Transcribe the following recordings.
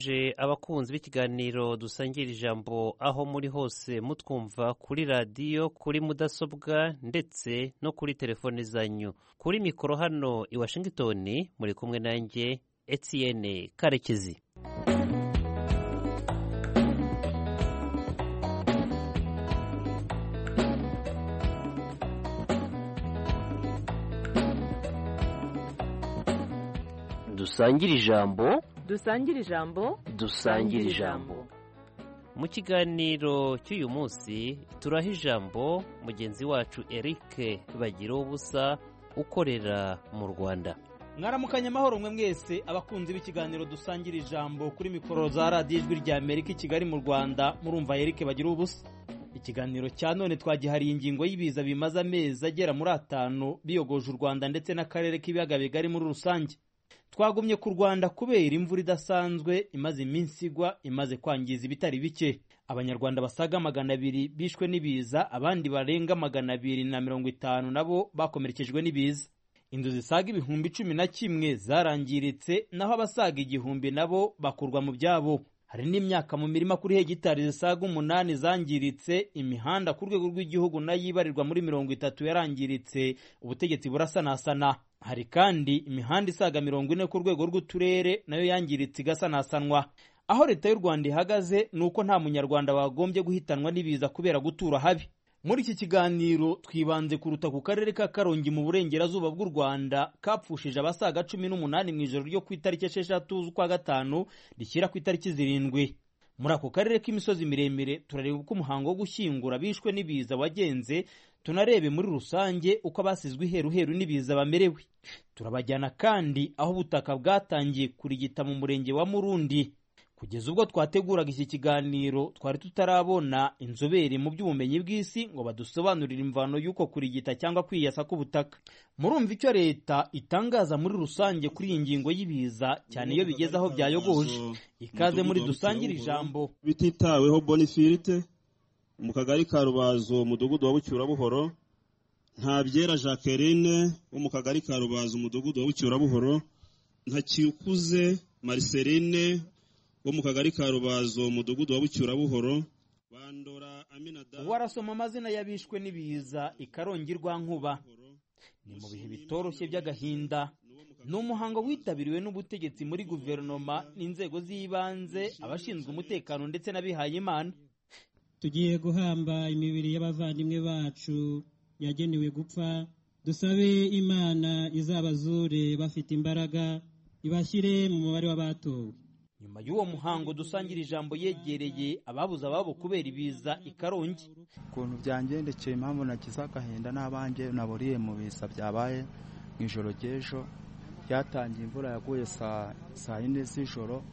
Abakunzi b'ikiganiro dusangira ijambo aho muri hose mutwumva kuri radiyo, kuri mudasobwa ndetse no kuri telefoni zanyu. Kuri mikoro hano i Washington muri kumwe nanjye Etienne Karekezi. Dusangira ijambo. Dusangira ijambo. Mu kiganiro cy'uyu munsi turaha ijambo mugenzi wacu Eric Bagira ubusa ukorera mu Rwanda. Mwaramukanye amahoro mwe mwese abakunzi b'ikiganiro dusangira ijambo kuri mikoro za radiyo ijwi rya Amerika i Kigali mu Rwanda. Murumva Eric Bagira ubusa. Ikiganiro cya none twagihariye ingingo y'ibiza bimaze amezi agera muri 5 biyogoje u Rwanda ndetse n'akarere k'ibiyaga bigari muri rusange. Twagumye ku Rwanda kubera imvura idasanzwe imaze iminsi igwa imaze kwangiza ibitari bike. Abanyarwanda basaga 200 bishwe n'ibiza, abandi barenga 250 nabo bakomerekejwe n'ibiza. Inzu zisaga ibihumbi 11 zarangiritse, naho abasaga igihumbi nabo bakurwa mu byabo. Hari n'imyaka mu mirima kuri hegitari zisaga 8 zangiritse. Imihanda ku rwego rw'igihugu nayo ibarirwa muri 30 yarangiritse, ubutegetsi burasanasana. Hari kandi imihanda isaga 40 ku rwego rw'uturere nayo yangiritse igasanasanwa. Aho leta y'u Rwanda ihagaze nuko nta munyarwanda wagombye guhitanwa n'ibiza kubera gutura habi. Muri iki kiganiro twibanze kuruta ku karere ka Karongi mu burengerazuba bw'u Rwanda kapfushije abasaga 18 mu ijoro ryo ku itariki 6 z'ukwa gatanu rishyira ku itariki 7. Muri ako karere k'imisozi miremire turareba uko umuhango wo gushyingura bishwe n'ibiza wagenze, tunarebe muri rusange uko abasizwe iheruheru n'ibiza bamerewe. Turabajyana kandi aho ubutaka bwatangiye kurigita mu murenge wa Murundi. Kugeza ubwo twateguraga iki kiganiro twari tutarabona inzobere mu by'ubumenyi bw'isi ngo badusobanurire imvano y'uko kurigita cyangwa kwiyasa k'ubutaka. Murumva icyo leta itangaza muri rusange kuri iyi ngingo y'ibiza, cyane iyo bigeze aho byayogoje. Ikaze muri dusangira ijambo. Bititaweho Bonifirite mu kagari ka Rubazo umudugudu wa Bucyurabuhoro, Ntabyera Jacqueline wo mu kagari ka Rubazo umudugudu wa Bucyurabuhoro, Ntakikuze Marceline wo mu kagari ka Rubazo umudugudu wa Bucyurabuhoro, Bandora Aminada. Warasoma amazina y'abishwe n'ibiza i Karongi Rwankuba. Ni mu bihe bitoroshye by'agahinda. Ni umuhango witabiriwe n'ubutegetsi muri guverinoma n'inzego z'ibanze, abashinzwe umutekano ndetse n'abihaye Imana. Tugiye guhamba imibiri y'abavandimwe bacu yagenewe gupfa. Dusabe Imana izabazure bafite imbaraga, ibashyire mu mubare w'abatowe. Nyuma y'uwo muhango dusangira ijambo yegereye ababuze ababo kubera ibiza i Karongi. Ukuntu byangendekeye, impamvu nagize agahinda n'abanje naburiye mu biza byabaye mu ijoro ry'ejo. Byatangiye imvura yaguye saa 4 z'ijoro,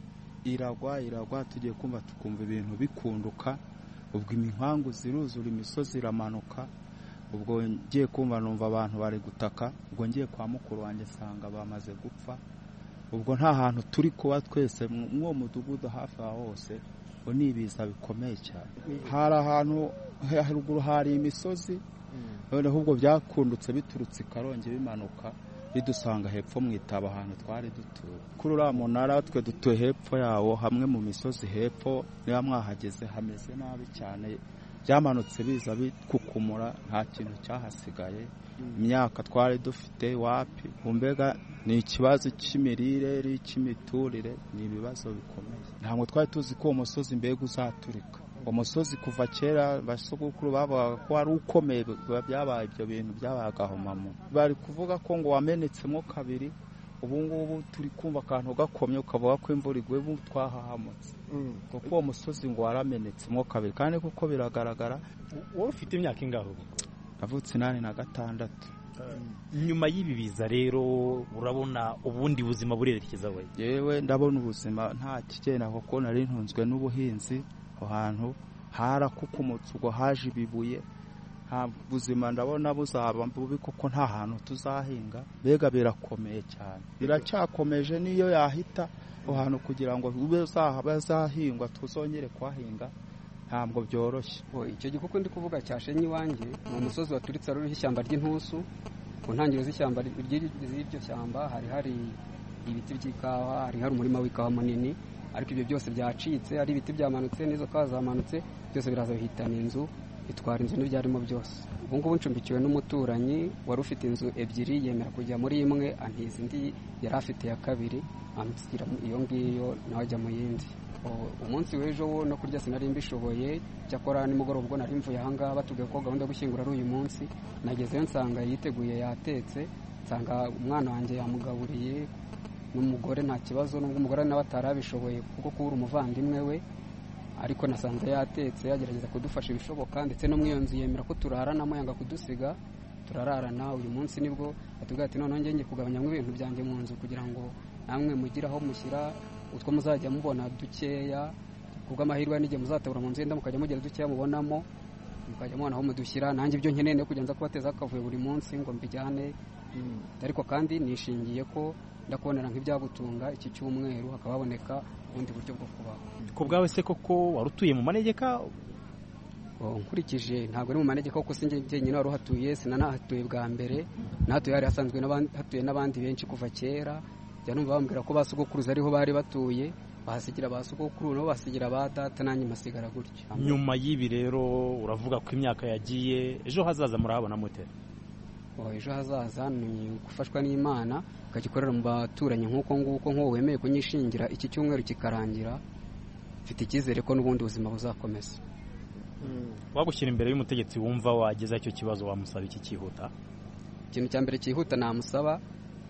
iragwa tugiye tukumva ibintu bikunduka. Ubwo imihangu ziruzura, imisozi iramanuka. Ubwo ngiye kumva numva abantu bari gutaka. Ubwo ngiye kwa mukuru wanjye sanga bamaze gupfa. Ubwo nta hantu turi kuba twese mw'uwo mudugudu hafi aho hose, ngo nibiza bikomeye cyane. Hari ahantu haruguru hari imisozi, noneho ubwo byakundutse biturutse i Karongi bimanuka bidusanga hepfo mu Itaba ahantu twari dutuye. Kuri uriya munara twe dutuye hepfo yawo, hamwe mu misozi hepfo. Niba mwahageze hameze nabi cyane, byamanutse biza bikukumura, nta kintu cyahasigaye. Imyaka twari dufite wapi, mbega ni ikibazo cy'imirire, cy'imiturire, ni ibibazo bikomeye. Ntabwo twari tuzi ko umusozi mbega uzaturika. Umusozi kuva kera basogokuru bavuga ko ari ukomeye, byabaye ibyo bintu byabagahomamo. Bari kuvuga ko ngo wamenetsemo kabiri. Ubu ngubu turi kumva akantu gakomye ukavuga ko imvura iguye, twahahamutse. Kuko uwo musozi ngo waramenetsemo kabiri, kandi kuko biragaragara. Wowe ufite imyaka ingaho? Navutse 86. Nyuma y'ibi biza rero urabona ubundi buzima burerekeza we? Yewe ndabona ubuzima nta kigenda, kuko nari ntunzwe n'ubuhinzi. Aho hantu harakukumutse, ubwo haje ibibuye. Nta buzima ndabona buzaba bubi, kuko nta hantu tuzahinga. Mbega birakomeye cyane, biracyakomeje. Niyo yahita aho hantu kugira ngo bazahingwa tuzongere kuhahinga, ntabwo byoroshye. Icyo gikuko ndi kuvuga cyashenye iwanjye ni umusozi waturitse ruriho ishyamba ry'intusu. Ku ntangiriro z'ishyamba ry'iryo shyamba hari ibiti by'ikawa, hari umurima w'ikawa munini. ariko ibyo byose byacitse, ari ibiti byamanutse n'izo kawa zamanutse, byose biraza bihitana inzu, bitwara inzu n'ibyarimo byose. Ubu ngubu ncumbikiwe n'umuturanyi wari ufite inzu ebyiri, yemera kujya muri imwe antiza indi yari afite ya kabiri, amusigira iyo ngiyo nawe ajya mu yindi. Umunsi w'ejo wo no kurya sinari mbishoboye, cyakora nimugoroba ubwo nari mvuye ahangaha batubwiye ko gahunda yo gushyingura ari uyu munsi, nagezeyo nsanga yiteguye yatetse, nsanga umwana wanjye yamugaburiye n'umugore nta kibazo, n'ubwo umugore nawe atarabishoboye kuko kubura umuvandimwe we, ariko nasanze yatetse yagerageza kudufasha ibishoboka, ndetse no mu iyo nzu yemera ko turaranamo, yanga kudusiga, turararana. Uyu munsi nibwo atubwira ati noneho ngiye kugabanyamo ibintu byanjye mu nzu kugira ngo namwe mugire aho mushyira utwo muzajya mubona dukeya, kubw'amahirwe n'igihe muzatabura mu nzu yenda mukajya mugira dukeya mubonamo, mukajya mubona aho mudushyira. Nanjye ibyo nkeneye no kujya nza kubateza akavuyo buri munsi ngo mbijyane, ariko kandi nishingiye ko ndakubonera nk'ibyagutunga iki cyumweru, hakaba haboneka ubundi buryo bwo kubaho. Ku bwawe se koko wari utuye mu manegeka? Nkurikije ntabwo ari mu manegeka kuko sinjye njyenyine wari uhatuye, sinanahatuye bwa mbere, nahatuye hari hasanzwe hatuye n'abandi benshi kuva kera. Njya numva bambwira ko ba sogokuruza ariho bari batuye, bahasigira ba sogokuru nabo basigira ba data, nanjye masigara gutyo. Nyuma y'ibi rero uravuga ko imyaka yagiye, ejo hazaza murahabona mute? Ejo hazaza ni gufashwa n'Imana, ukagikorera mu baturanyi nk'uko nguko, nk'uwo wemeye kunyishingira iki cyumweru kikarangira, mfite icyizere ko n'ubundi buzima buzakomeza. Wagushyira imbere y'umutegetsi wumva wageza icyo kibazo, wamusaba iki cyihuta? Ikintu cya mbere cyihuta namusaba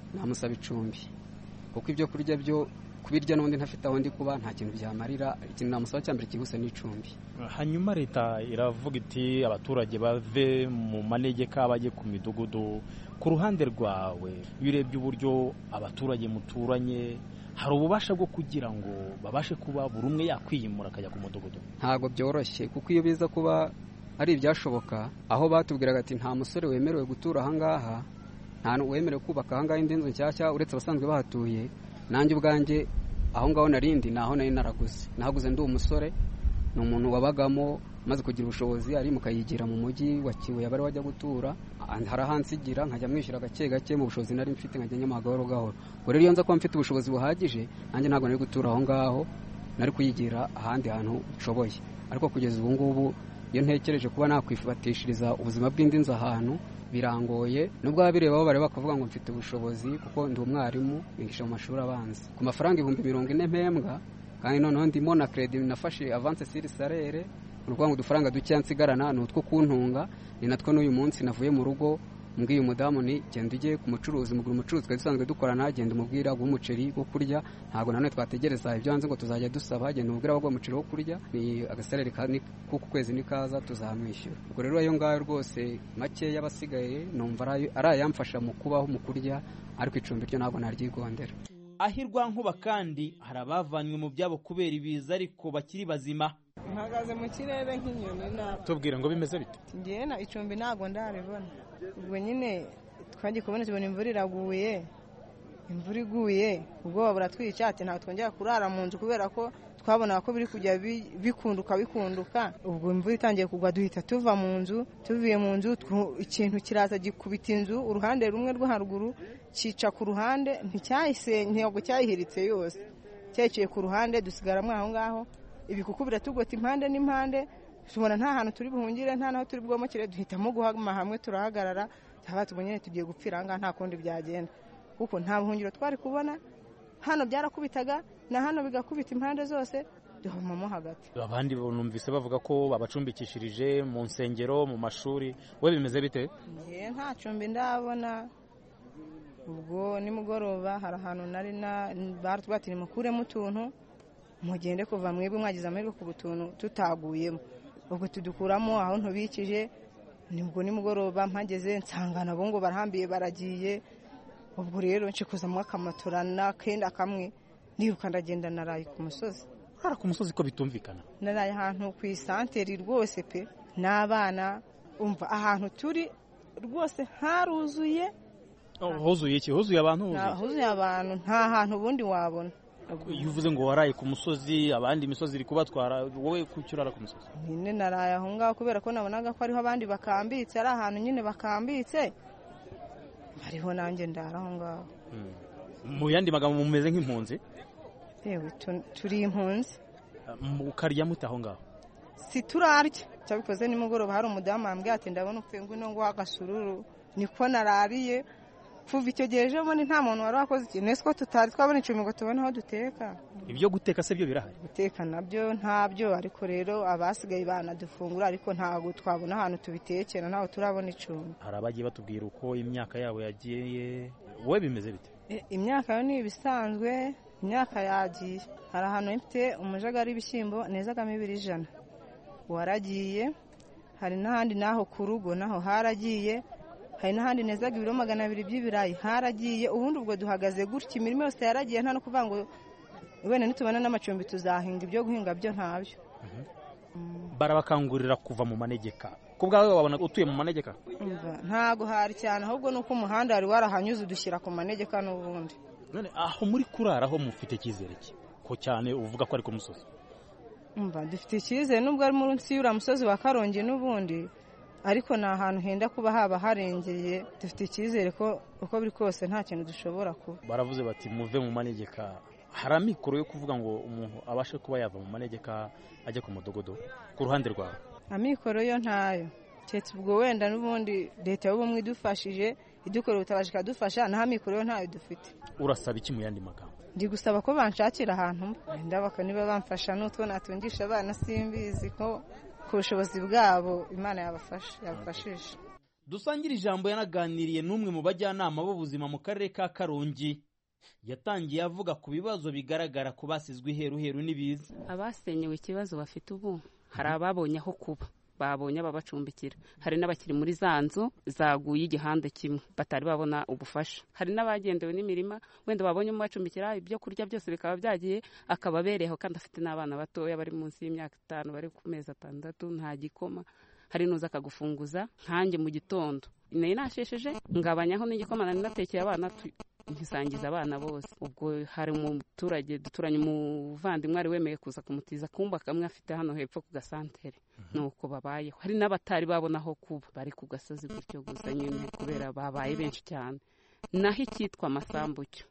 icumbi, kuko ibyo kurya byo kubirya n'ubundi ntafite aho ndi kuba nta kintu byamarira. Ikintu namusaba cya mbere cyihuse n'icumbi. Hanyuma leta iravuga iti abaturage bave mu manegeka bajye ku midugudu. Ku ruhande rwawe iyo urebye uburyo abaturage muturanye, hari ububasha bwo kugira ngo babashe kuba buri umwe yakwiyimura akajya ku mudugudu? Ntabwo byoroshye, kuko iyo biza kuba ari ibyashoboka, aho batubwiraga ati nta musore wemerewe gutura ahangaha, nta wemerewe kubaka ahangaha indi nzu nshyashya uretse abasanzwe bahatuye. Nanjye ubwanjye aho ngaho narindi naho nari naraguze, nahaguze ndi umusore, ni umuntu wabagamo maze kugira ubushobozi arimuka yigira mu mujyi wa Kibuye abari wajya gutura, harahansigira nkajya mwishyura gake gake mu bushobozi nari mfite, nkajya nyama gahoro gahoro. Ubwo rero iyo nza kuba mfite ubushobozi buhagije, nanjye ntabwo nari gutura aho ngaho, nari kuyigira ahandi hantu nshoboye. Ariko kugeza ubu ngubu iyo ntekereje kuba nakwifatishiriza ubuzima bw'indi nzu ahantu birangoye, nubwo ababirebaho bareba bakavuga ngo mfite ubushobozi kuko ndi umwarimu nigisha mu mashuri abanza ku mafaranga 40,000 mpembwa, kandi noneho ndimo na credit nafashe avance sur salaire, urwango udufaranga duke nsigarana ni utwo kuntunga. Ni natwo n'uyu munsi navuye mu rugo mbwiye umudamu ni genda ujye ku mucuruzi, mugura umucuruzi twari dusanzwe dukorana, genda umubwira umuceri wo kurya, ntabwo nanone twategereza ibyo hanze ngo tuzajya dusaba, genda umubwira wo umuceri wo kurya, ni agasalari kuko kwezi nikaza tuzamwishyura. Ubwo rero ayo ngayo rwose make y'abasigaye numva ari ayamfasha mu kubaho mu kurya, ariko icumbi ryo ntabwo naryigondera. Ahirwa Nkuba kandi hari abavanywe mu byabo kubera ibiza ariko bakiri bazima. Mpagaze mu kirere nk'inyoni. Tubwire ngo bimeze bite? Ngiye na icumbi ntabwo ndaribona. Ubwo nyine twagiye kubona tubona imvura iraguye, imvura iguye ubwoba buratwica, ati ntabwo twongera kurara mu nzu kubera ko twabona ko biri kujya bikunduka. Ubwo imvura itangiye kugwa duhita tuva mu nzu, tuvuye mu nzu ikintu kiraza gikubita inzu, uruhande rumwe rwo haruguru cica ku ruhande, ntabwo cyayihiritse yose, cyeciye ku ruhande dusigaramwe aho ngaho. Ibikuku biratugota impande n'impande, tubona nta hantu turi buhungire, nta naho turi bwomokere, duhitamo guhama hamwe turahagarara, tubonye tugiye gupfira ahangaha nta kundi byagenda, kuko nta buhungiro twari kubona. Hano byarakubitaga na hano bigakubita impande zose, duhomamo hagati. Abandi numvise bavuga ko babacumbikishirije mu nsengero, mu mashuri, we bimeze bite? Nta cumbi ndabona. Ubwo nimugoroba hari ahantu nari baratubati nimukuremo utuntu mugende kuva mwebwe mwagize amahirwe ku butuntu tutaguyemo. Ubwo tudukuramo aho ntubikije, nibwo nimugoroba mpageze nsanga nabo ngo barahambiye baragiye. Ubwo rero nshikuzamo akamatora n'akenda kamwe, niruka ndagenda naraye ku musozi. Hara ku musozi ko bitumvikana? Naraye ahantu ku isanteri rwose pe, n'abana umva ahantu turi rwose haruzuye. Huzuye iki? Huzuye abantu? Huzuye abantu, nta hantu ubundi wabona. Iyo uvuze ngo waraye ku musozi, abandi imisozi iri kubatwara, wowe kucyurara ku musozi? Nyine naraye aho ngaho kubera ko nabonaga ko ariho abandi bakambitse, ari ahantu nyine bakambitse, hariho nanjye ndara aho ngaho. Mu yandi magambo mumeze nk'impunzi? yewe turi impunzi. Mukarya mute aho ngaho? Si turarya cyabikoze nimugoroba hari umudamu ambwiye ati ndabona upfuye ngwino ngo wagasururu niko narariye kuva icyo gihe ejo bundi nta muntu wari wakoze ikintu nese ko tutari twabona icumi ngo tubone aho duteka. Ibyo guteka se byo birahari? Guteka nabyo ntabyo, ariko rero abasigaye banadufungura ariko ntabwo twabona ahantu tubitekera, ntaho turabona icumi. Hari abagiye batubwira uko imyaka yabo yagiye, wowe bimeze bite? Imyaka yo ni ibisanzwe, imyaka yagiye. Hari ahantu mfite umujagari w'ibishyimbo nezagamo 200 waragiye, hari n'ahandi naho ku rugo naho haragiye, hari n'ahandi nezaga 200 by'ibirayi haragiye. Ubundi ubwo duhagaze gutya, imirimo yose yaragiye, nta no kuvuga ngo wenda nitubana n'amacumbi tuzahinga, ibyo guhinga byo ntabyo. Barabakangurira kuva mu manegeka. Ku bwawe wabona utuye mu manegeka? Ntago hari cyane, ahubwo nuko umuhanda wari warahanyuze udushyira ku manegeka n'ubundi. None aho muri kuraraho mufite icyizere ki ko cyane uvuga ko ari ku musozi? Dufite icyizere nubwo ari munsi y'ura musozi wa Karongi n'ubundi, ariko ni ahantu henda kuba haba harengeye. Dufite icyizere ko uko biri kose nta kintu dushobora kuba. Baravuze bati muve mu manegeka. Hari amikoro yo kuvuga ngo umuntu abashe kuba yava mu manegeka ajya ku mudogodo ku ruhande rwawe? Amikoro yo ntayo, cyetse ubwo wenda n'ubundi leta y'ubumwe idufashije idukorera ubutabazi ikadufasha, naho amikoro yo ntayo dufite. Urasaba iki mu yandi magambo? Ndi gusaba ko banshakira ahantu ndabaka niba bamfasha n'utwo natungisha abana, simbizi ko ku bushobozi bwabo Imana yabafashije. Dusangira ijambo yanaganiriye n'umwe mu bajyanama b'ubuzima mu karere ka Karongi. Yatangiye avuga ku bibazo bigaragara ku basizwe iheruheru n'ibiza. Abasenyewe ikibazo bafite ubu, hari ababonye aho kuba, babonye ababacumbikira, hari n'abakiri muri za nzu zaguye igihande kimwe batari babona ubufasha, hari n'abagendewe n'imirima wenda babonye umubacumbikira, ibyo kurya byose bikaba byagiye akababereho, kandi afite n'abana batoya bari munsi y'imyaka 5 bari ku mezi 6, nta gikoma. Hari nuza akagufunguza nkanjye mu gitondo nari nashesheje ngabanyaho n'igikoma nari natekeye abana nkisangiza abana bose. Ubwo hari umuturage duturanye umuvandimwe ari wemeye kuza kumutiza kumba kamwe afite hano hepfo ku gasantere, nuko babayeho. Hari n'abatari babona aho kuba bari ku gasozi gutyo gusa nyine kubera babaye benshi cyane. Naho icyitwa amasambu cyo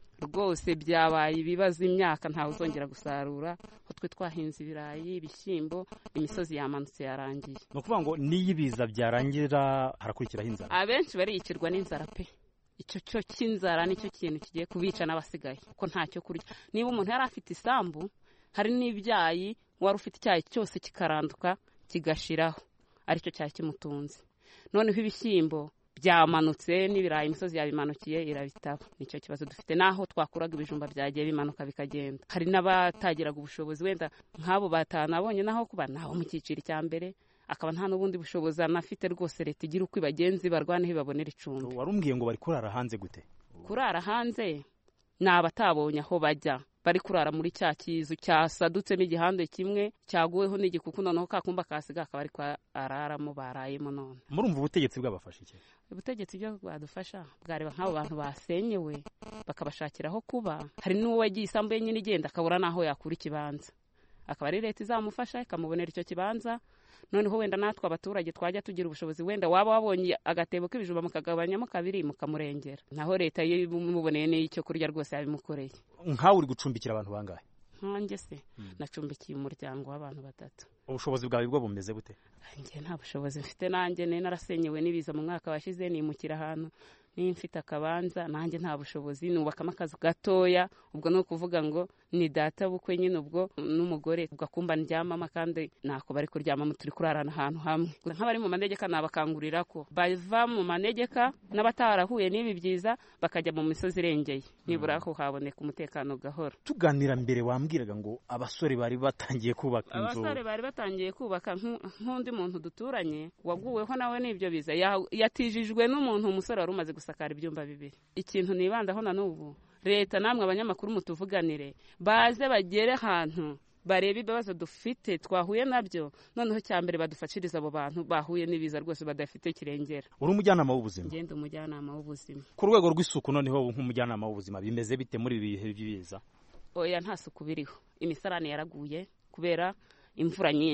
rwose byabaye ibibazo, imyaka ntawe uzongera gusarura, aho twe twahinze ibirayi, ibishyimbo, imisozi yamanutse yarangiye. No kuvuga ngo niyibiza byarangira harakurikiraho inzara. Abenshi bariyicirwa n'inzara pe. Icyo cyo cy'inzara nicyo kintu kigiye kubica n'abasigaye kuko ntacyo kurya. Niba umuntu yari afite isambu, hari n'ibyayi, wari ufite icyayi cyose kikaranduka kigashiraho, aricyo cyayi kimutunze. Noneho ibishyimbo byamanutse n'ibirayi imisozi yabimanukiye irabitaba. Nicyo kibazo dufite, naho twakuraga ibijumba byagiye bimanuka bikagenda. Hari n'abatagiraga ubushobozi wenda nk'abo batanabonye naho kuba naho mu cyiciro cya mbere, akaba nta n'ubundi bushobozi anafite. Rwose leta igira uko ibagenzi barwaneho ibabonera icumbi. Warumbwiye ngo bari kurara hanze gute? Kurara hanze ni abatabonye aho bajya, bari kurara muri cya kizu cyasadutsemo igihande kimwe cyaguweho n'igikuku, noneho kakumba kasiga akaba ari araramo barayemo. None murumva ubutegetsi bwabafasha iki? Ubutegetsi byo bwadufasha bwareba nk'abo bantu basenyewe bakabashakira aho kuba. Hari n'uwo wagiye isambu nyine igenda akabura naho yakura ikibanza, akaba ari leta izamufasha ikamubonera icyo kibanza. Noneho wenda natwe abaturage twajya tugira ubushobozi, wenda waba wabonye agatebo k'ibijumba mukagabanyamo 2 mukamurengera, naho leta yimuboneye n'icyo kurya rwose yabimukoreye. Nkawe uri gucumbikira abantu bangahe? Nkanjye se nacumbikiye umuryango w'abantu 3. Ubushobozi bwawe bwo bumeze bute? Njye nta bushobozi mfite, nanjye narasenyewe n'ibiza mu mwaka washize, nimukira ahantu nimfite akabanza, nanjye nta bushobozi nubakamo akazu gatoya. Ubwo no kuvuga ngo ni data bukwe nyine ubwo n'umugore ugakumba ndyamama, kandi nako bari kuryamamo turi kurarana ahantu hamwe. Nk'abari mu manegeka nabakangurira ko bava mu manegeka n'abatarahuye n'ibi byiza bakajya mu misozi irengeye, nibura aho haboneka umutekano gahoro. Tuganira mbere wambwiraga ngo abasore bari batangiye kubaka inzu. Abasore bari batangiye kubaka, nk'undi muntu duturanye waguweho nawe n'ibyo biza, yatijijwe n'umuntu umusore wari umaze gusakara ibyumba 2. Ikintu nibandaho na n'ubu, leta namwe abanyamakuru mutuvuganire, baze bagere ahantu bareba ibibazo dufite twahuye nabyo, noneho cyambere badufashiriza abo bantu bahuye n'ibiza rwose badafite kirengera. Uri umujyanama w'ubuzima? Ngende umujyanama w'ubuzima. Ku rwego rw'isuku noneho nk'umujyanama w'ubuzima bimeze bite muri ibi bihe by'ibiza? Oya nta suku biriho, imisarane yaraguye kubera imvura nyinshi.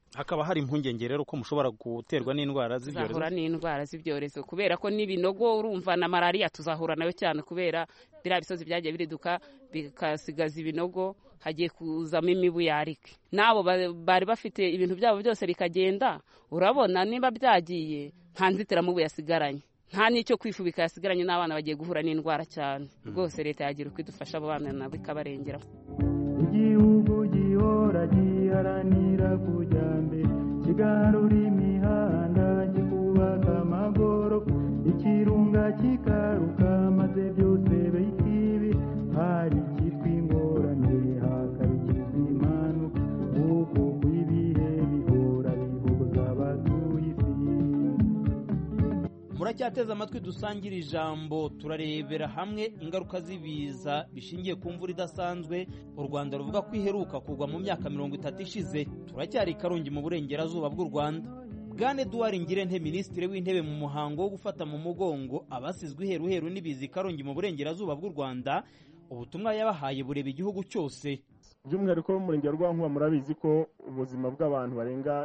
hakaba hari impungenge rero ko mushobora guterwa n'indwara z'ibyorezo. Tuzahura n'indwara z'ibyorezo kubera ko n'ibinogo urumva na malariya tuzahura nayo cyane kubera biriya bisozi byagiye biriduka bikasigaza ibinogo, hagiye kuzamo imibu yarike. N'abo bari bafite ibintu byabo byose bikagenda, urabona niba byagiye nta nzitiramubu yasigaranye, nta n'icyo kwifubika yasigaranye, n'abana bagiye guhura n'indwara cyane. Rwose leta yagira uko idufasha abo bana nabo ikabarengera. Igihugu gihora giharanira kujya mbere, kigarura imihanda, kikubaka amagorofa, ikirunga kikaruka, maze byose bikibi, hari ikitwa ingorane hakabikizwa impanuka, uko ibihe bihora bihuza abatuye isi. Muracyateze amatwi dusangira ijambo, turarebera hamwe ingaruka z'ibiza bishingiye ku mvura idasanzwe u Rwanda ruvuga ko iheruka kugwa mu myaka 30 ishize. Turacyari Karongi mu burengerazuba bw'u Rwanda. Bwana Edouard Ngirente, minisitiri w'intebe, mu muhango wo gufata mu mugongo abasizwe iheruheru n'ibiza Karongi mu burengerazuba bw'u Rwanda, ubutumwa yabahaye bureba igihugu cyose. By'umwihariko mu murenge wa Rwankubwa murabizi ko ubuzima bw'abantu barenga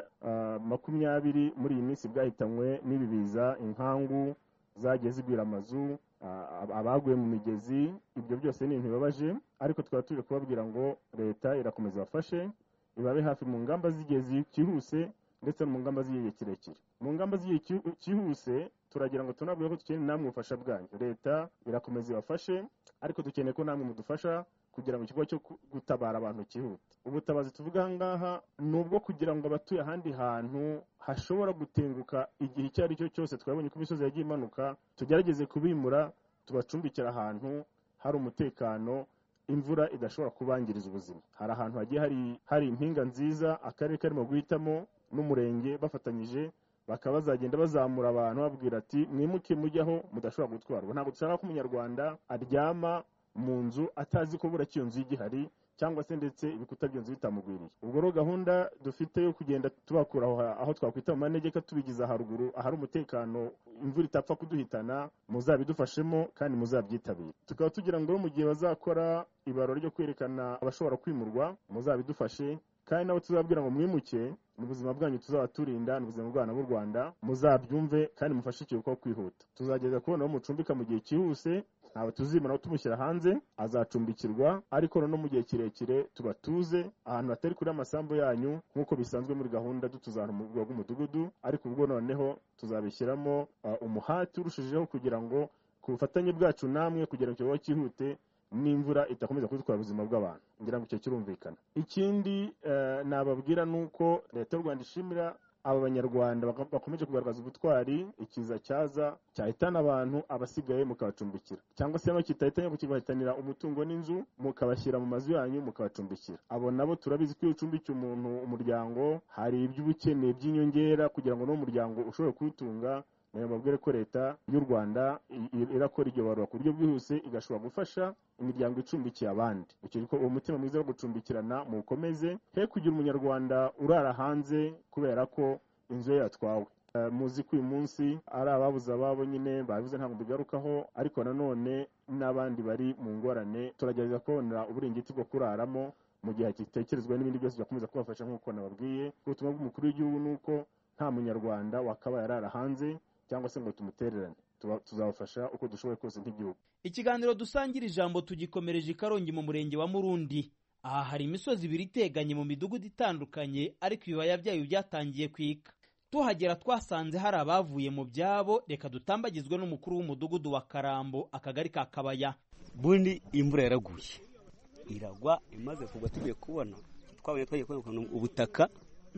20 muri iyi minsi bwahitanywe n'ibi biza, inkangu zagiye zigwira amazu, abaguye mu migezi. Ibyo byose ni ibintu bibabaje, ariko twaba tuje kubabwira ngo leta irakomeza bafashe, ibabe hafi mu ngamba z'igihe cyihuse ndetse no mu ngamba z'igihe kirekire. Mu ngamba z'igihe cyihuse turagira ngo tunabwire ko dukeneye namwe ubufasha bwanyu. Leta irakomeza ibafashe, ariko dukeneye ko namwe mudufasha kugira ngo ikigo cyo gutabara abantu cyihute. Ubutabazi tuvuga aha ngaha ni ubwo kugira ngo abatuye ahandi hantu hashobora gutenguka igihe icyo ari cyo cyose, twabonye ko imisozi yagiye imanuka, tugerageze kubimura tubacumbikira ahantu hari umutekano, imvura idashobora kubangiriza ubuzima. Hari ahantu hagiye hari impinga nziza akarere karimo guhitamo n'umurenge bafatanyije, bakaba bazagenda bazamura abantu babwira ati mwimuke mujyaho mudashobora gutwarwa. Ntabwo dushaka ko umunyarwanda aryama mu nzu atazi ko bura cy'iyo nzu igihari, cyangwa se ndetse ibikuta by'inzu bitamugwiriye. Ubwo rero gahunda dufite yo kugenda tubakura aho twakwita mu manegeka tubigiza haruguru ahari umutekano, imvura itapfa kuduhitana, muzabidufashemo kandi muzabyitabira. Tukaba tugira ngo mu gihe bazakora ibarura ryo kwerekana abashobora kwimurwa muzabidufashe, kandi nabo tuzabwira ngo mwimuke, ubuzima bwanyu tuzabaturinda, n'ubuzima bw'abana b'u Rwanda muzabyumve kandi mufashe ikiruhuko kwihuta. Tuzageza kubona aho mucumbika mu gihe cyihuse, ntabwo tuzimana tumushyira hanze, azacumbikirwa, ariko no mu gihe kirekire tubatuze ahantu hatari kuri amasambu yanyu nk'uko bisanzwe muri gahunda dutuzana mu rwego rw'umudugudu. Ariko ubwo noneho tuzabishyiramo umuhati urushijeho kugira ngo ku bufatanye bwacu namwe kugira ngo ikibazo cyihute n'imvura itakomeza kudutwara ubuzima bw'abantu. Ngira ngo icyo kirumvikana. Ikindi nababwira nuko leta y'u Rwanda ishimira aba banyarwanda bakomeje kugaragaza ubutwari, ikiza cyaza cyahitana abantu, abasigaye mukabacumbikira, cyangwa se kitahitanye kukibahitanira umutungo n'inzu, mukabashyira mu mazu yanyu mukabacumbikira. Abo nabo turabizi ko icumbikiye umuntu umuryango hari iby'ubukene by'inyongera kugira ngo no muryango ushobore kuwutunga. Nayo mabwire ko leta y'u Rwanda irakora iryo barura ku buryo bwihuse, igashobora gufasha imiryango icumbikiye abandi. Icyo uwo mutima mwiza wo gucumbikirana mukomeze, he kugira umunyarwanda urara hanze kubera ko inzu ye yatwawe. Muzi ko uyu munsi ari ababuze ababo nyine babivuze, ntabwo bigarukaho, ariko nanone n'abandi bari mu ngorane. Turagerageza kubona uburingiti bwo kuraramo mu gihe gitekerezwa n'ibindi byose byakomeza kubafasha. Nk'uko nababwiye, ubutumwa bw'umukuru w'igihugu ni uko nta munyarwanda wakabaye arara hanze cyangwa se ngo tumutererane. Tuzabafasha uko dushoboye kose nk'igihugu. Ikiganiro dusangira ijambo tugikomereje i Karongi mu murenge wa Murundi. Aha hari imisozi ibiri iteganye mu midugudu itandukanye, ariko ibibaya byayo byatangiye kwika. Tuhagera twasanze hari abavuye mu byabo. Reka dutambagizwe n'umukuru w'umudugudu wa Karambo, akagari ka Kabaya. Bundi imvura yaraguye iragwa, imaze kugwa tugiye kubona twagiye kubona ubutaka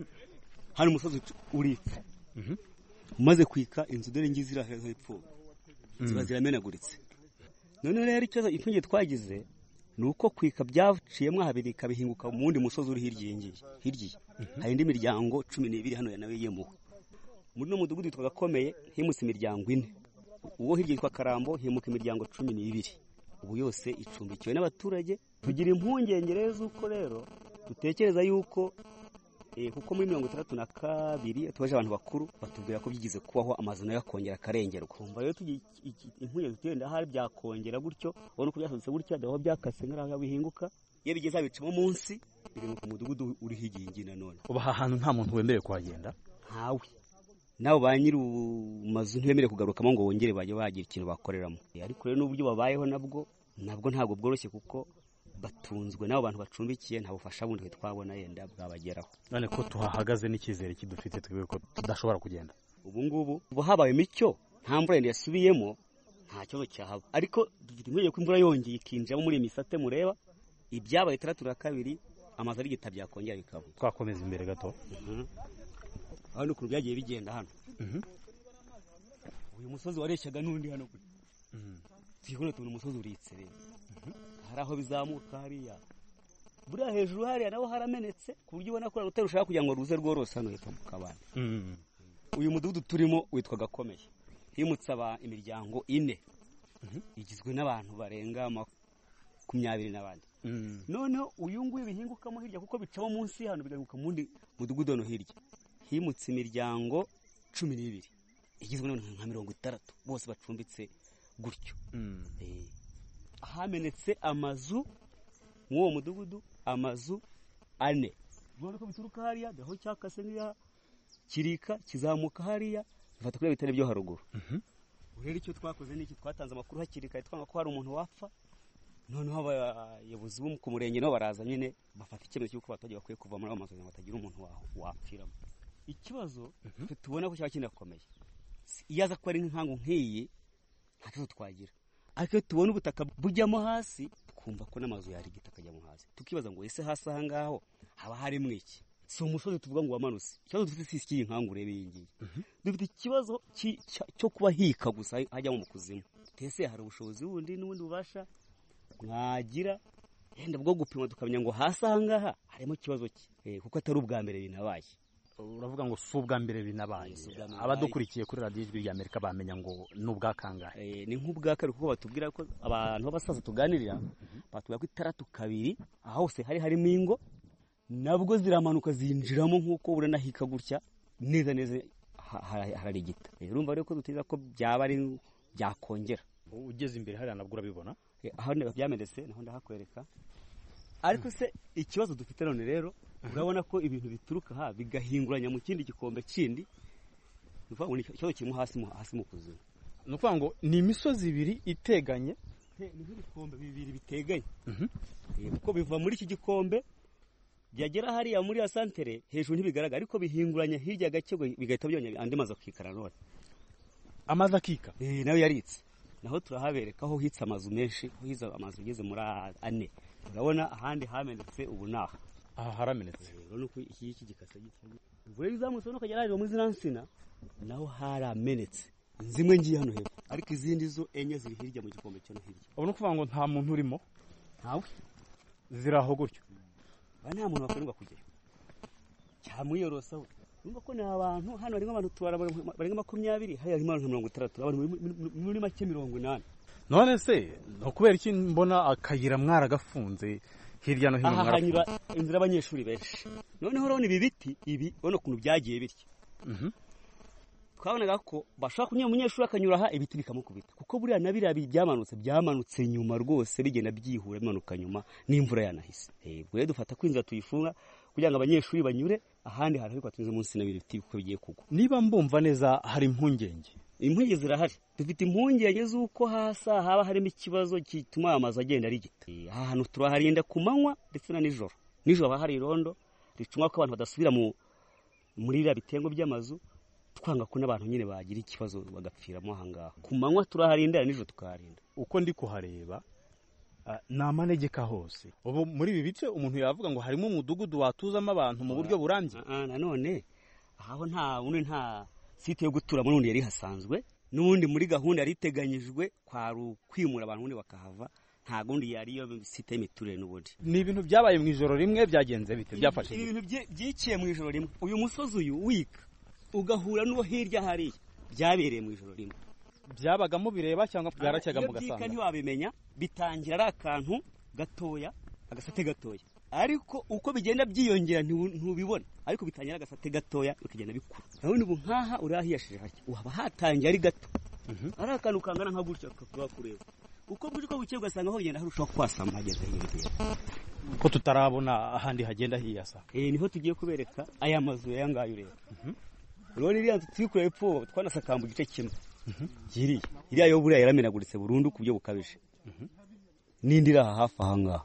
hari umusozi uripfa. Umaze kwika inzu dore ngizi zirahepfo ziba ziramenaguritse. None rero ikibazo ifungiye twagize ni uko kwika byaciyemo habiri kabihinguka mu wundi musozi uri hirya hari indi miryango 12 hano ya nawe yemuwe. Muri no mudugudu twagakomeye himutse imiryango 4, uwo hirya yitwa Karambo himuka imiryango 12, ubu yose icumbikiwe n'abaturage. Tugira impungenge rero z'uko rero dutekereza yuko kuko muri 62 tubaje abantu bakuru batubwira ko byigize kubaho amazina yakongera akarengerwa. Kumva rero tugiye impungenge zitenda hari byakongera gutyo, ubona ko byasutse gutyo daho byakase nk'aho bihinguka, iyo bigeze abicamo munsi biri ku mudugudu uri higingi nanone. uba aha hantu nta muntu wemerewe kuhagenda? Ntawe. Nabo ba nyiri mazu ntibemerewe kugarukamo ngo wongere bajye bagira ikintu bakoreramo. Ariko rero n'uburyo babayeho nabwo ntabwo bworoshye kuko batunzwe n'abo bantu bacumbikiye, nta bufasha bundi twabona yenda bwabageraho. None ko tuhahagaze n'icyizere kidufite twebwe ko tudashobora kugenda. Ubu ngubu habaye imicyo, nta mvura yenda yasubiyemo, nta kibazo cyahaba. Ariko dufite impungenge ko imvura yongeye ikinjiramo muri misate mureba, ibyabaye 32 amazi ari gita byakongera bikaba. Twakomeza imbere gato. Aho n'ukuru byagiye bigenda hano. Uyu musozi wareshyaga n'undi hano gute. Twigone tubona umusozi uritse rero. Hari aho bizamuka hariya. Buriya hejuru hariya naho haramenetse ku buryo ubona ko rutari rushaka kugira ngo ruze rworose hano hepfo mu kabande. Uyu mudugudu turimo witwa Gakomeye. Himutse imiryango 4. Igizwe n'abantu barenga 20 n'abandi. Noneho uyu nguyu bihingukamo hirya kuko bicamo munsi hano bigaruka mundi mudugudu no hirya. Himutse imiryango 12. Igizwe n'abantu nka 60 bose bacumbitse gutyo. Hamenetse amazu mw'uwo mudugudu, amazu 4. Ubona ko bituruka hariya gaho cyakase n'iya kirika kizamuka hariya bifata kuri bitare byo haruguru. Urere icyo twakoze n'iki twatanze amakuru hakirika twanga ko hari umuntu wapfa. Noneho abayobozi bo ku murenge no baraza nyine bafata icyemezo cy'uko batagiye bakwiye kuva muri amazu batagira umuntu wapfiramo. Ikibazo tubona ko cyaba kinakomeye. Iyaza ko ari nk'inkangu nk'iyi nta kibazo twagira. Ariko tubona ubutaka bujyamo hasi twumva ko n'amazu yari gitakajyamo hasi. Tukibaza ngo ese hasi aha ngaho haba hari mwiki. Si umusozi tuvuga ngo wamanutse. Ikibazo dufite isi cy'inkangure urebe yingiye. Dufite ikibazo cyo kuba hika gusa hajyamo mu kuzimu. Tese hari ubushobozi bundi n'ubundi bubasha mwagira yenda bwo gupima tukamenya ngo hasi aha ngaha harimo ikibazo kuko atari ubwa mbere binabaye. Uravuga ngo si ubwa mbere binabaye. Abadukurikiye kuri Radio Ijwi rya Amerika bamenya ngo n'ubwakangahe. Ni nk'ubwakari kuko batubwira ko abantu b'abasaza tuganirira batubwira ko 32 aho hose harimo ingo nabwo ziramanuka zinjiramo nk'uko urana hika gutya neza hararigita. Urumva rero ko dutiza ko byaba ari byakongera. Ugeze imbere hari nabwo urabibona. Aho byamenetse naho ndahakwereka. Ariko se ikibazo dufite none rero urabona ko ibintu bituruka bigahinguranya mu kindi gikombe kindi. Nuvuga ngo ikibazo kirimo hasi mu kuzimu. Nuvuga ngo ni imisozi 2 iteganye. Ni ibikombe 2 biteganye. Kuko biva muri iki gikombe byagera hariya muri ya santere hejuru ntibigaragara ariko bihinguranya hirya gake bigahita byonye andi mazi akikara none. Amazi akika? Nayo yaritse. Naho turahabereka aho hitse amazu menshi, aho hiza amazu ugeze muri 4. Urabona ahandi hamenetse ubu naha. Aha haramenetse. Urabona uko iki gikasa gitanye. Ubwo bizamutse no kagera hariya muri zinansina naho haramenetse. Zimwe ngiye hano hepfo ariko izindi zo enye ziri hirya mu gikombe cyo no hirya. Ubona kuvuga ngo nta muntu urimo? Ntawe. Ziraho gutyo. Nta muntu wakorerwa kujyayo. Cyamwiyorosaho. Numva ko ni abantu hano harimo abantu tubara barenga 20 hari harimo 30 abantu muri make 80. None se no kubera iki mbona akayira mwaragafunze hirya no hino mwarafunze inzira abanyeshuri benshi. Noneho urabona ibi biti ibi ubona kuntu byagiye bityo. Twabonaga ko bashaka kunyura umunyeshuri akanyura ibiti bikamukubita kuko buriya nabira byamanutse nyuma rwose bigenda byihura bimanuka nyuma n'imvura yanahise. Ubwo rero dufata kwinza tuyifunga kugira ngo abanyeshuri banyure ahandi hari ariko tunyuze munsi n'ibiri biti kuko bigiye kugwa. Niba mbumva neza hari impungenge. Impungenge zirahari. Dufite impungenge z'uko hasa haba harimo ikibazo gituma amazi agenda rigita. Aha hantu turaharinda ku manywa ndetse na nijoro. Nijoro hari irondo ricunga ko abantu badasubira muri ira bitengo by'amazu. Twanga ko n'abantu nyine bagira ikibazo bagapfiramo ahangaha. Ku manywa turaharinda nijoro tukaharinda. Uko ndi kuhareba namanegeka hose. Ubu muri ibi bice umuntu yavuga ngo harimo umudugudu watuzamo abantu mu buryo burambye. Nanone aho nta site yo guturamo n'undi yari hasanzwe. N'ubundi muri gahunda yari iteganyijwe kwimura abantu n'undi bakahava. Nta gundi yari yo site y'imiturire n'ubundi. Ni ibintu byabaye mu ijoro rimwe byagenze bite byafashe. Ibintu byiciye mu ijoro rimwe. Uyu musozi uyu wika ugahura n'uwo hirya hariya byabereye mu ijoro rimwe. Byabagamo bireba cyangwa bwaracyaga mu gasanga. Ntiwabimenya bitangira ari akantu gatoya agasate gatoya ariko uko bigenda byiyongera ntubibona ariko bitangira agasate gatoya bikagenda bikura. Urabona ubu nkaha urahiyashije hake uhaba hatangiye ari gato ari akantu kangana nka gutya kakura kureba uko bwije uko bukeye ugasanga aho ugenda harushaho kwasama hageze hirya ko tutarabona ahandi hagenda hiyasa. Niho tugiye kubereka aya mazu ya ngayo ureba. Rero iriya nzu turi kureba epfo twanasakamba igice kimwe. Iriya yo buriya yaramenaguritse burundu ku byo bukabije. N'indi iri aha hafi aha ngaha.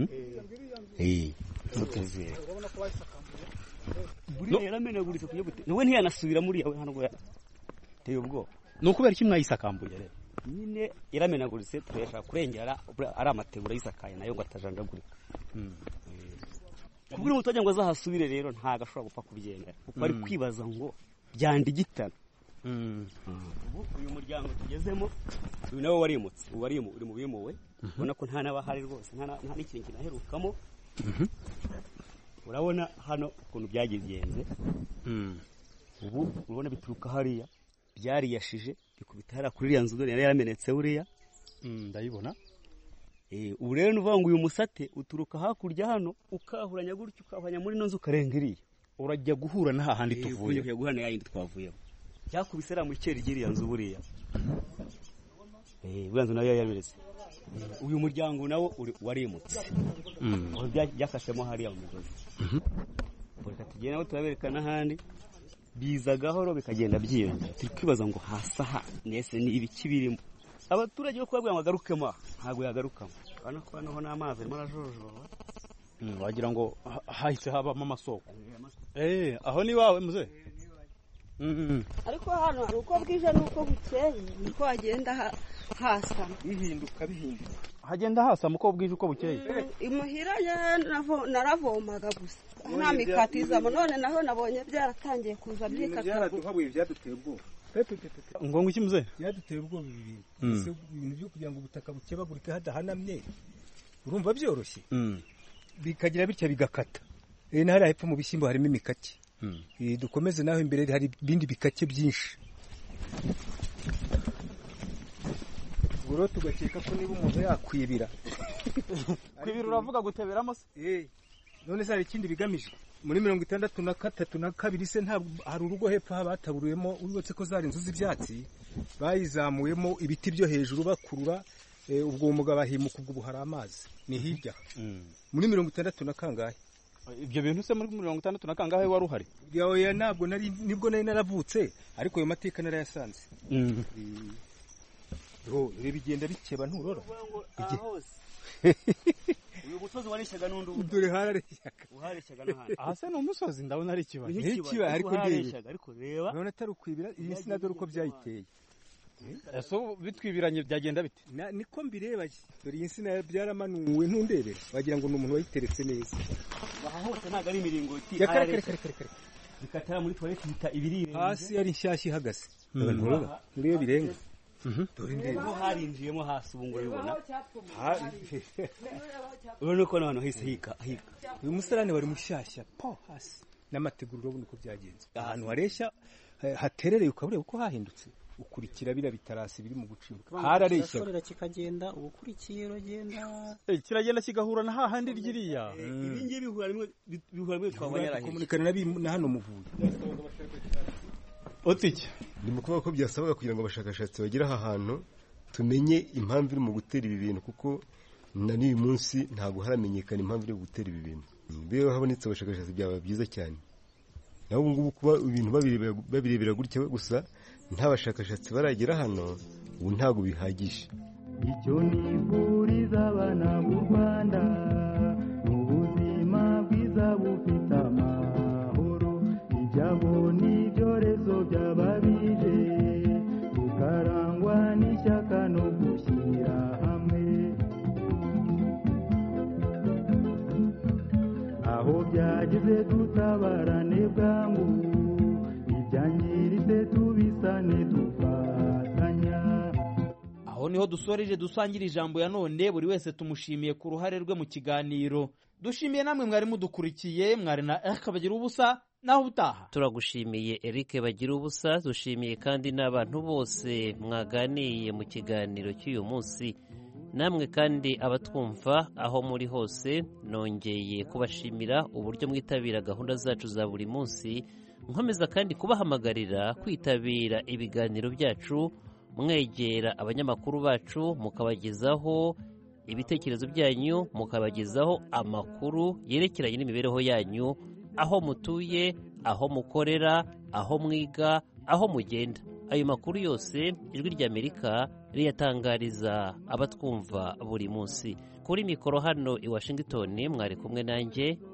Buriya yaramenaguritse ku byo bute. Nawe ntiyanasubira muri yawe hano goya. Teye ubwo. No kubera iki mwayisakambuye rero. Nyine yaramenaguritse tweshaka kurengera ari amategura yisakaye nayo ngo atajanjagurika. Kubura umutojya ngo azahasubire rero ntago ashobora gupfa kubyemera. Kuko ari kwibaza ngo byandigitana. Uyu muryango tugezemo uyu nawe warimutse uri mu bimuwe ubona ko nta nabahari rwose nta n'ikintu kinaherukamo. Urabona hano ukuntu byagigenze. Ubu urabona bituruka hariya byariyashije bikubita hara kuri iriya nzu dore yari yaramenetse buriya. Ndayibona. Ubu rero nuvuga ngo uyu musate uturuka hakurya hano ukahuranya gutyo ukahanya muri nonzo ukarenga iriya urajya guhura na hahandi tuvuye. Ugiye guhana yayindi twavuyemo cyakubisera mu cyeri giriya nzu buriya. Buriya nzu nayo yaramenetse. Uyu muryango nawo warimutse. Byakashemo hariya mu migozi. Reka tugende nawe turabereka n'ahandi biza gahoro bikagenda byiyongera. Turi kwibaza ngo hasaha nese ni ibiki birimo. Abaturage bo kubabwira ngo agarukemo ntago yagarukamo. Kana ko hano n'amazi arimo arajojoba. Wagira ngo hahise habamo amasoko. Aho ni wawe muze. Ariko hano hari uko bwije nuko bukeye niko hagenda hasama bihinduka hagenda hasama uko bwije uko bukeye. Imuhira naravomaga gusa nta mikatizamo none naho nabonye byaratangiye kuza byikata. Byaraduhabuye byaduteye ubwoba. Ngo iki muze? Byaduteye ubwoba ibintu. Ibintu byo kugira ngo ubutaka bukebagurike hadahanamye. Urumva byoroshye. Bikagira bitya bigakata. N'ahari hepfo mu bishyimbo harimo imikake. Dukomeze naho imbere hari bindi bikake byinshi. Ubwo tugakeka ko niba umuntu yakwibira. Kwibira uravuga guteberamo se? None se hari ikindi bigamije. Muri 63 na 2 se nta hari urugo hepfo habataburuyemo urwotse ko zari inzu z'ibyatsi bayizamuyemo ibiti byo hejuru bakurura ubwo umugabo ahimuka ubwo hari amazi ni hirya. Muri 63 na kangahe ibyo bintu se muri 63 na kangahe wari uhari? Yawe ntabwo nibwo nari naravutse ariko ayo mateka narayasanze. Bigenda bikeba nturora. Uyu musozi warishaga n'undi dore harareshyaga. Uhareshyaga n'ahandi. Aha se no musozi ndabona ari kiba. N'ikiba ariko ndebe. Ariko reba. None atari ukwibira iyi sina dore uko byayiteye. Eso bitwibiranye byagenda bite? Niko mbireba dore iyi sina byaramanuwe ntundebera wagira ngo n'umuntu wayiteretse neza. Aha hose ntago ari imiringoti. Bikatara muri toilette bita ibiri. Hasi yari nshyashya ihagaze. Nturora. Nuriyo birenga. Dore ndebe ko harinjiyemo hasi ubu ngo bibona. Urabona ko none hise hika. Uyu musarane wari mushyashya po hasi. N'amateguro urabona uko byagenze. Ahantu hareshya haterereye ukabure uko hahindutse. Ukurikira bira bitarasi biri mu gucimbuka. Harareshya. Sorera kikagenda ubukurikiye uragenda. Kiragenda kigahura na hahandi ryiriya. Ibi ngiye bihura rimwe twabanyarahe. Komunikana na hano muvuye. Otike. Ni mu kuvuga ko byasabaga kugira ngo abashakashatsi bagire aha hantu tumenye impamvu iri mu gutera ibi bintu kuko na n'uyu munsi ntabwo haramenyekana impamvu iri gutera ibi bintu. Biyo habonetse abashakashatsi byaba byiza cyane. Naho ubu ngubu kuba ibintu babirebera gutya gusa nta bashakashatsi baragera hano ubu ntabwo bihagije. Icyo nifuriza abana b'u Rwanda mu buzima bwiza bufite amahoro ibyago n'ibyorezo by'ababije tukarangwa n'ishyaka no gushyira hamwe aho byageze dutabarane bwangu ibyangiritse tubisane dufatanya. Aho niho dusoreje dusangira ijambo ya none buri wese tumushimiye ku ruhare rwe mu kiganiro. Dushimiye namwe mwari mudukurikiye mwari na Eric Bagira ubusa naho utaha. Turagushimiye Eric Bagira ubusa dushimiye kandi n'abantu bose mwaganiye mu kiganiro cy'uyu munsi. Namwe kandi abatwumva aho muri hose nongeye kubashimira uburyo mwitabira gahunda zacu za buri munsi. Nkomeza kandi kubahamagarira kwitabira ibiganiro byacu mwegera abanyamakuru bacu mukabagezaho ibitekerezo byanyu, mukabagezaho amakuru yerekeranye n'imibereho yanyu, aho mutuye, aho mukorera, aho mwiga, aho mugenda. Ayo makuru yose ijwi ry'Amerika riyatangariza abatwumva buri munsi. Kuri mikoro hano i Washington mwari kumwe nanjye